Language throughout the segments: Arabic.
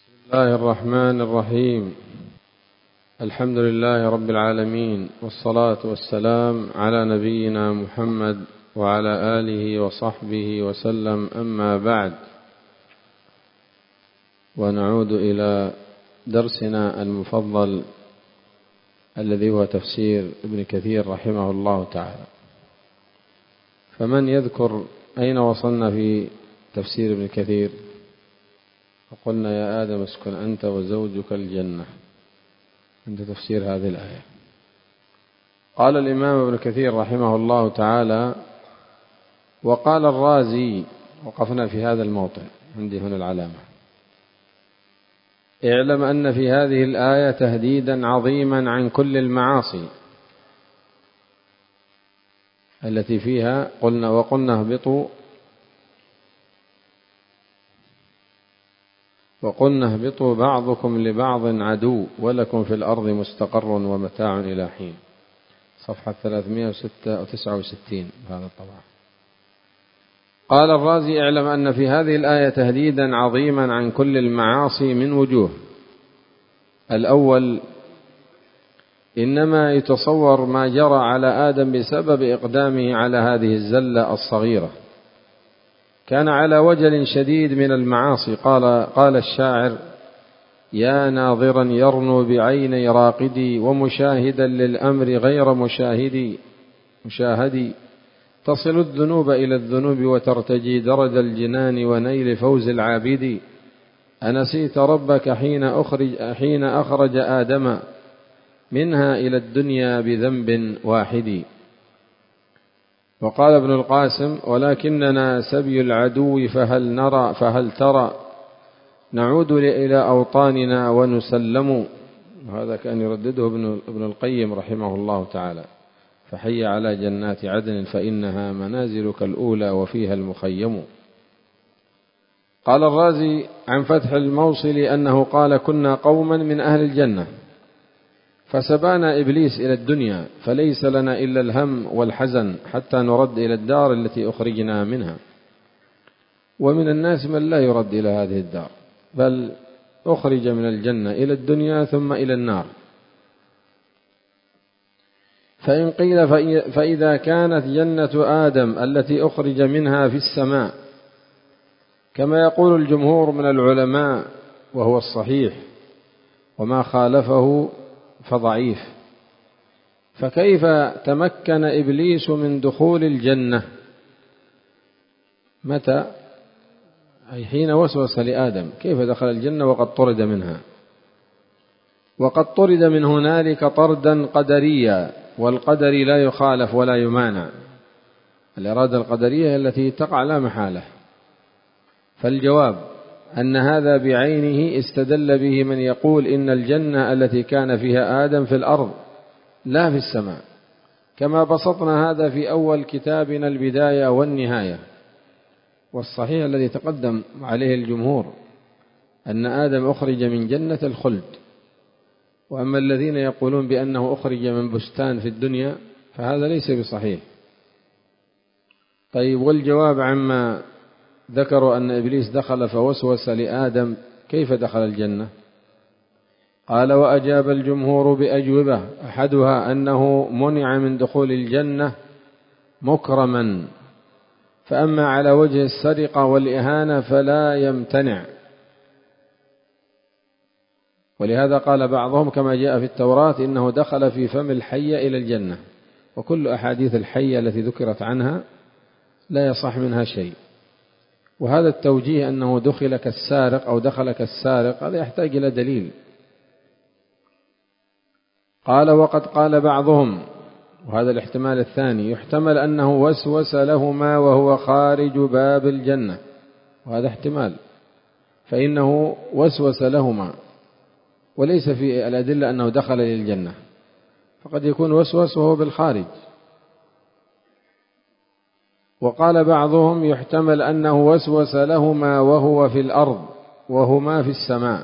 بسم الله الرحمن الرحيم. الحمد لله رب العالمين، والصلاة والسلام على نبينا محمد وعلى آله وصحبه وسلم، أما بعد، ونعود إلى درسنا المفضل الذي هو تفسير ابن كثير رحمه الله تعالى. فمن يذكر أين وصلنا في تفسير ابن كثير؟ فقلنا يا آدم اسكن أنت وزوجك الجنة، عند تفسير هذه الآية. قال الإمام ابن كثير رحمه الله تعالى: وقال الرازي، وقفنا في هذا الموطن، عندي هنا العلامة: اعلم أن في هذه الآية تهديدا عظيما عن كل المعاصي التي فيها وقلنا اهبطوا بعضكم لبعض عدو ولكم في الأرض مستقر ومتاع إلى حين. صفحة 369 هذا الطبعة. قال الرازي: اعلم أن في هذه الآية تهديدا عظيما عن كل المعاصي من وجوه. الأول: إنما يتصور ما جرى على آدم بسبب إقدامه على هذه الزلة الصغيرة. كان على وجل شديد من المعاصي. قال الشاعر: يا ناظرا يرنو بعيني راقدي، ومشاهدا للأمر غير مشاهدي، تصل الذنوب إلى الذنوب وترتجي درج الجنان ونيل فوز العابد. أنسيت ربك حين أخرج آدم منها إلى الدنيا بذنب واحد. وقال ابن القاسم: ولكننا سبي العدو فهل ترى نعود إلى أوطاننا ونسلم. وهذا كان يردده ابن القيم رحمه الله تعالى: فحي على جنات عدن فإنها منازلك الأولى وفيها المخيم. قال الرازي عن فتح الموصل أنه قال: كنا قوما من أهل الجنة فسبانا إبليس إلى الدنيا، فليس لنا إلا الهم والحزن حتى نرد إلى الدار التي أخرجنا منها. ومن الناس من لا يرد إلى هذه الدار، بل أخرج من الجنة إلى الدنيا ثم إلى النار. فإن قيل فإذا كانت جنة آدم التي أخرج منها في السماء كما يقول الجمهور من العلماء، وهو الصحيح، وما خالفه فضعيف، فكيف تمكن إبليس من دخول الجنة؟ متى؟ أي حين وسوس لآدم. كيف دخل الجنة وقد طرد منها؟ وقد طرد من هنالك طردا قدريا، والقدر لا يخالف ولا يمانع. الإرادة القدرية التي تقع لا محالة. فالجواب أن هذا بعينه استدل به من يقول إن الجنة التي كان فيها آدم في الأرض لا في السماء، كما بسطنا هذا في أول كتابنا البداية والنهاية. والصحيح الذي تقدم عليه الجمهور أن آدم أخرج من جنة الخلد. وأما الذين يقولون بأنه أخرج من بستان في الدنيا فهذا ليس بصحيح. طيب، والجواب عما ذكروا أن إبليس دخل فوسوس لآدم، كيف دخل الجنة؟ قال: وأجاب الجمهور بأجوبة، أحدها أنه منع من دخول الجنة مكرما، فأما على وجه السرقة والإهانة فلا يمتنع. ولهذا قال بعضهم كما جاء في التوراة إنه دخل في فم الحية إلى الجنة. وكل أحاديث الحية التي ذكرت عنها لا يصح منها شيء. وهذا التوجيه أنه دخل كالسارق أو دخل كالسارق هذا يحتاج إلى دليل. قال: وقد قال بعضهم، وهذا الاحتمال الثاني، يحتمل أنه وسوس لهما وهو خارج باب الجنة، وهذا احتمال، فإنه وسوس لهما وليس في الأدلة أنه دخل للجنة، فقد يكون وسوس وهو بالخارج. وقال بعضهم يحتمل أنه وسوس لهما وهو في الأرض وهما في السماء،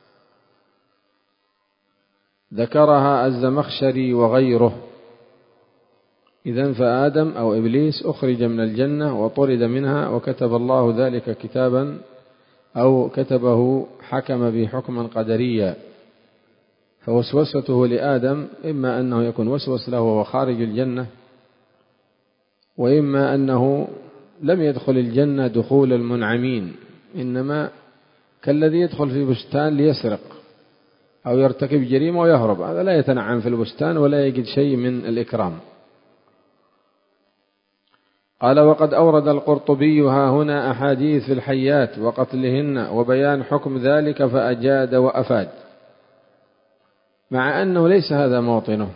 ذكرها الزمخشري وغيره. إذن فآدم أو إبليس أخرج من الجنة وطرد منها، وكتب الله ذلك كتابا أو كتبه حكم به حكما قدريا، فوسوسته لآدم إما أنه يكون وسوس له وهو خارج الجنة، وإما أنه لم يدخل الجنة دخول المنعمين، إنما كالذي يدخل في بستان ليسرق أو يرتكب جريمة ويهرب، هذا لا يتنعم في البستان ولا يجد شيء من الإكرام. قال: وقد أورد القرطبي ها هنا أحاديث في الحيات وقتلهن وبيان حكم ذلك فأجاد وأفاد، مع أنه ليس هذا موطنه،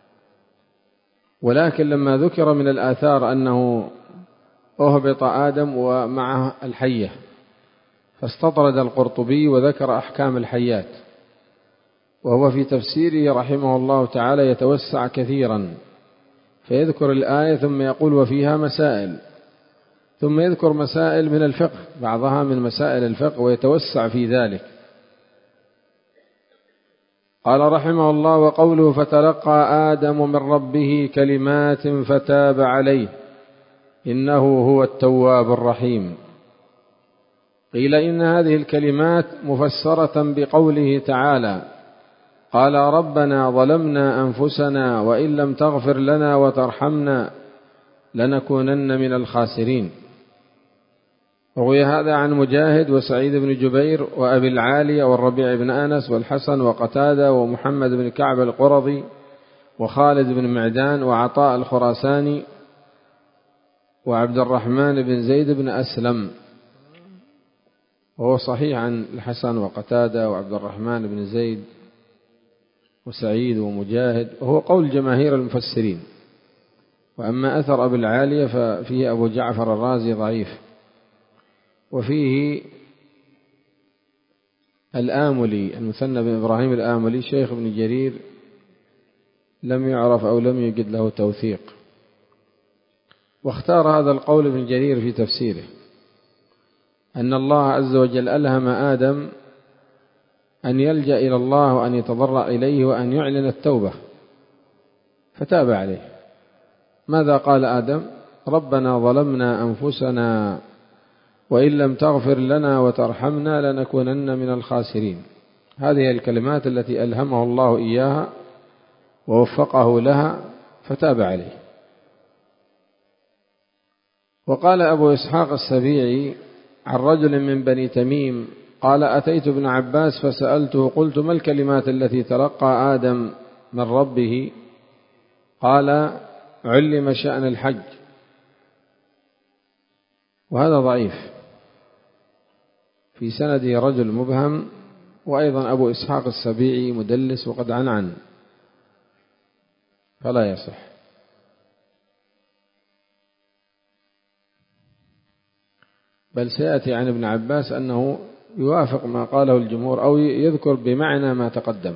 ولكن لما ذكر من الآثار أنه أهبط آدم ومعه الحية، فاستطرد القرطبي وذكر أحكام الحيات، وهو في تفسيره رحمه الله تعالى يتوسع كثيرا، فيذكر الآية ثم يقول: وفيها مسائل، ثم يذكر مسائل من الفقه، بعضها من مسائل الفقه، ويتوسع في ذلك. قال رحمه الله: وقوله فتلقى آدم من ربه كلمات فتاب عليه إنه هو التواب الرحيم. قيل إن هذه الكلمات مفسرة بقوله تعالى: قال ربنا ظلمنا أنفسنا وإن لم تغفر لنا وترحمنا لنكونن من الخاسرين. روي هذا عن مجاهد وسعيد بن جبير وأبي العالية والربيع بن أنس والحسن وقتادة ومحمد بن كعب القرظي وخالد بن معدان وعطاء الخراساني وعبد الرحمن بن زيد بن أسلم، وهو صحيح عن الحسن وقتادة وعبد الرحمن بن زيد وسعيد ومجاهد، وهو قول جماهير المفسرين. وأما أثر أبي العالية ففيه أبو جعفر الرازي ضعيف، وفيه الآملي المثنى بن إبراهيم الآملي شيخ ابن جرير لم يعرف أو لم يجد له توثيق، واختار هذا القول ابن جرير في تفسيره أن الله عز وجل ألهم آدم أن يلجأ إلى الله وأن يتضرع إليه وأن يعلن التوبة، فتاب عليه. ماذا قال آدم؟ ربنا ظلمنا أنفسنا وإن لم تغفر لنا وترحمنا لنكونن من الخاسرين. هذه الكلمات التي ألهمه الله إياها ووفقه لها فتاب عليه. وقال أبو إسحاق السبيعي عن رجل من بني تميم قال: أتيت ابن عباس فسألته قلت: ما الكلمات التي تلقى آدم من ربه؟ قال: علم شأن الحج. وهذا ضعيف، في سنده رجل مبهم، وأيضا أبو إسحاق السبيعي مدلس وقد عنعن، فلا يصح. بل سيأتي عن ابن عباس أنه يوافق ما قاله الجمهور أو يذكر بمعنى ما تقدم.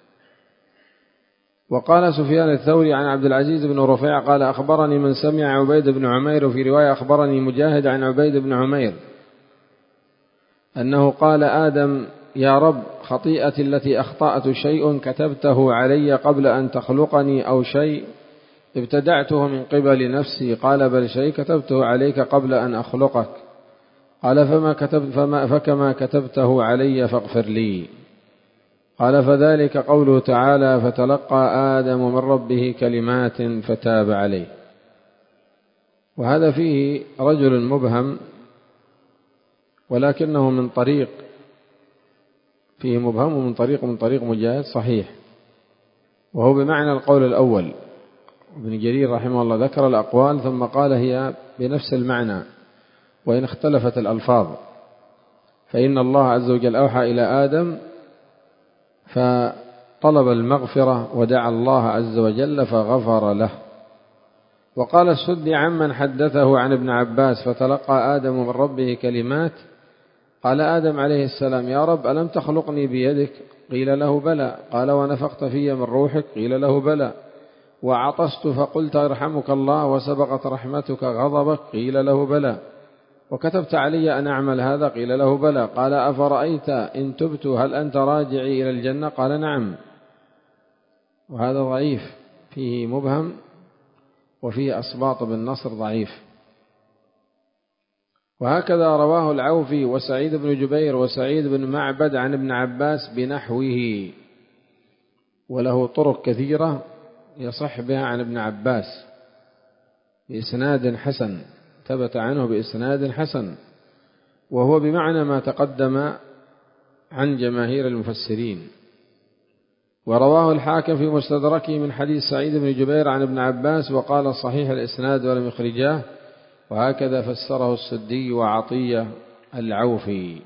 وقال سفيان الثوري عن عبد العزيز بن رفيع قال: أخبرني من سمع عبيد بن عمير، وفي رواية أخبرني مجاهد عن عبيد بن عمير أنه قال: آدم يا رب خطيئتي التي أخطأت شيء كتبته علي قبل أن تخلقني أو شيء ابتدعته من قبل نفسي؟ قال: بل شيء كتبته عليك قبل أن أخلقك. قال: فكما كتبته علي فاغفر لي. قال: فذلك قوله تعالى: فتلقى آدم من ربه كلمات فتاب عليه. وهذا فيه رجل مبهم، ولكنه من طريق، فيه مبهم من طريق مجاهد صحيح، وهو بمعنى القول الأول. ابن جرير رحمه الله ذكر الأقوال ثم قال هي بنفس المعنى وإن اختلفت الألفاظ، فإن الله عز وجل أوحى إلى آدم فطلب المغفرة ودعا الله عز وجل فغفر له. وقال السدي عمن حدثه عن ابن عباس: فتلقى آدم من ربه كلمات، قال آدم عليه السلام: يا رب ألم تخلقني بيدك؟ قيل له بلى. قال: ونفخت في من روحك؟ قيل له بلى. وعطست فقلت يرحمك الله وسبقت رحمتك غضبك؟ قيل له بلى. وكتبت علي أن أعمل هذا؟ قيل له بلى. قال: أفرأيت إن تبت هل أنت راجعي إلى الجنة؟ قال: نعم. وهذا ضعيف، فيه مبهم، وفيه أصباط بن نصر ضعيف. وهكذا رواه العوفي وسعيد بن جبير وسعيد بن معبد عن ابن عباس بنحوه، وله طرق كثيرة يصح بها عن ابن عباس بإسناد حسن، ثبت عنه بإسناد حسن، وهو بمعنى ما تقدم عن جماهير المفسرين. ورواه الحاكم في مستدركه من حديث سعيد بن جبير عن ابن عباس وقال صحيح الإسناد ولم يخرجاه، وهكذا فسره السدي وعطية العوفي.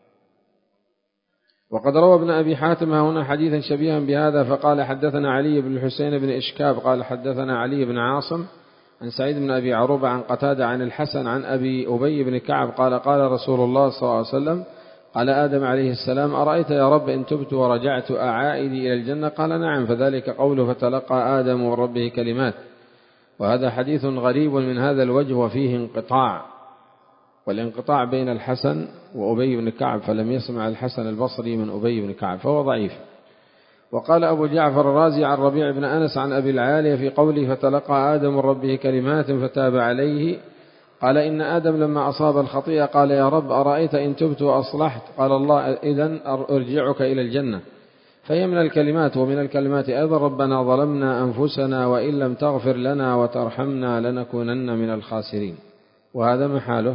وقد روى ابن أبي حاتم هنا حديثا شبيها بهذا فقال حدثنا علي بن الحسين بن إشكاب قال حدثنا علي بن عاصم عن سعيد بن أبي عروبة عن قتادة عن الحسن عن أبي أبي بن كعب قال قال رسول الله صلى الله عليه وسلم قال آدم عليه السلام أرأيت يا رب إن تبت ورجعت أعائدي إلى الجنة قال نعم، فذلك قوله فتلقى آدم من ربه كلمات. وهذا حديث غريب من هذا الوجه وفيه انقطاع، والانقطاع بين الحسن وأبي بن كعب، فلم يسمع الحسن البصري من أبي بن كعب فهو ضعيف. وقال أبو جعفر الرازي عن ربيع بن أنس عن أبي العالية في قوله فتلقى آدم من ربه كلمات فتاب عليه قال إن آدم لما أصاب الخطيئة قال يا رب أرأيت إن تبت وأصلحت قال الله إذن أرجعك إلى الجنة. فهي من الكلمات. ومن الكلمات أيضا ربنا ظلمنا أنفسنا وإن لم تغفر لنا وترحمنا لنكونن من الخاسرين، وهذا محاله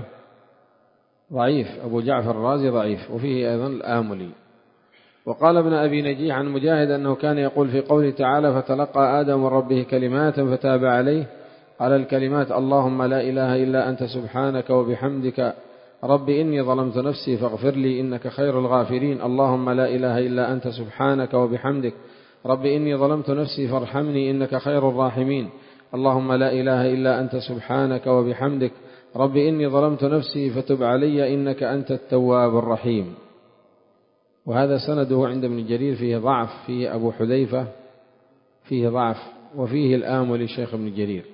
ضعيف. أبو جعفر الرازي ضعيف. وفيه أيضا الآملي. وقال ابن أبي نجيح عن مجاهد أنه كان يقول في قوله تعالى فتلقى آدم من ربه كلمات فتاب عليه قال الكلمات اللهم لا إله إلا أنت سبحانك وبحمدك رب إني ظلمت نفسي فاغفر لي إنك خير الغافرين، اللهم لا إله إلا أنت سبحانك وبحمدك رب إني ظلمت نفسي فارحمني إنك خير الراحمين، اللهم لا إله إلا أنت سبحانك وبحمدك رب إني ظلمت نفسي فتب علي إنك أنت التواب الرحيم. وهذا سنده عند ابن جرير فيه ضعف، فيه أبو حذيفة فيه ضعف، وفيه الآمل شيخ ابن جرير.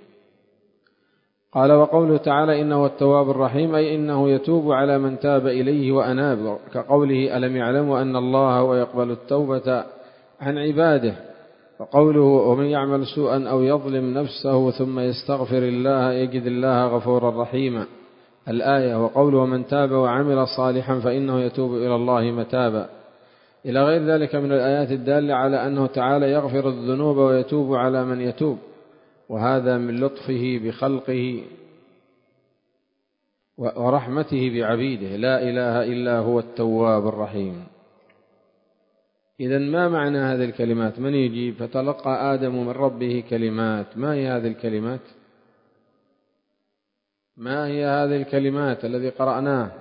قال وقوله تعالى إنه التواب الرحيم أي إنه يتوب على من تاب إليه وأناب، كقوله ألم يعلموا أن الله ويقبل التوبة عن عباده. وقوله ومن يعمل سوءا أو يظلم نفسه ثم يستغفر الله يجد الله غفورا رحيما الآية. وقوله من تاب وعمل صالحا فإنه يتوب إلى الله متابا، إلى غير ذلك من الآيات الدالة على أنه تعالى يغفر الذنوب ويتوب على من يتوب، وهذا من لطفه بخلقه ورحمته بعبيده، لا إله إلا هو التواب الرحيم. إذن ما معنى هذه الكلمات؟ من يجيب؟ فتلقى آدم من ربه كلمات، ما هي هذه الكلمات؟ ما هي هذه الكلمات الذي قرأناه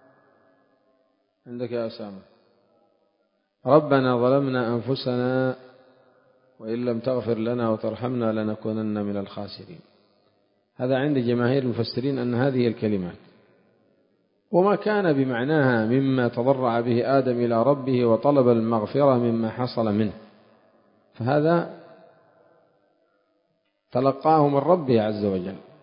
عندك يا أسامة؟ ربنا ظلمنا أنفسنا وإن لم تغفر لنا وترحمنا لنكونن من الخاسرين. هذا عند جماهير المفسرين أن هذه الكلمات، وما كان بمعناها مما تضرع به آدم إلى ربه وطلب المغفرة مما حصل منه، فهذا تلقاه من ربه عز وجل.